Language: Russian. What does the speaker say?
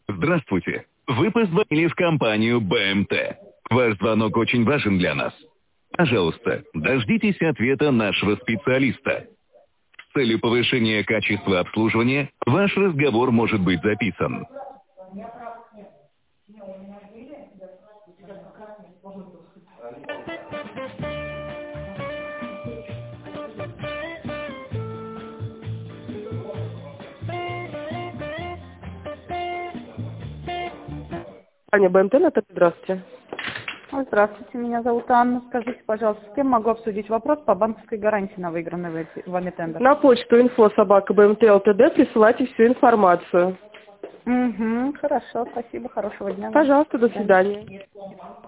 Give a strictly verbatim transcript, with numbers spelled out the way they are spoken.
Здравствуйте. Вы позвонили в компанию бэ эм тэ. Ваш звонок очень важен для нас. Пожалуйста, дождитесь ответа нашего специалиста. С целью повышения качества обслуживания ваш разговор может быть записан. Аня, бэ эм тэ, Наталья, здравствуйте. Здравствуйте, меня зовут Анна. Скажите, пожалуйста, с кем могу обсудить вопрос по банковской гарантии на выигранный в- вами тендер? На почту инфо собака бэ эм тэ эл тэ дэ присылайте всю информацию. Угу, хорошо, спасибо, хорошего дня. Пожалуйста, до свидания.